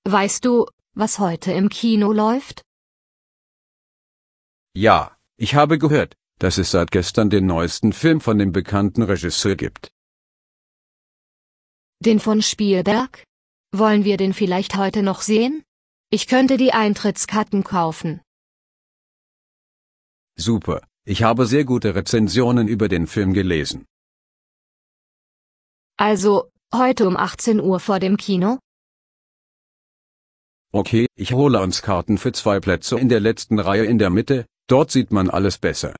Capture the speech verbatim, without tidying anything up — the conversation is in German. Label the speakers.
Speaker 1: Weißt du, was heute im Kino läuft?
Speaker 2: Ja, ich habe gehört, dass es seit gestern den neuesten Film von dem bekannten Regisseur gibt.
Speaker 1: Den von Spielberg? Wollen wir den vielleicht heute noch sehen? Ich könnte die Eintrittskarten kaufen.
Speaker 2: Super, ich habe sehr gute Rezensionen über den Film gelesen.
Speaker 1: Also, heute um achtzehn Uhr vor dem Kino?
Speaker 2: Okay, ich hole uns Karten für zwei Plätze in der letzten Reihe in der Mitte, dort sieht man alles besser.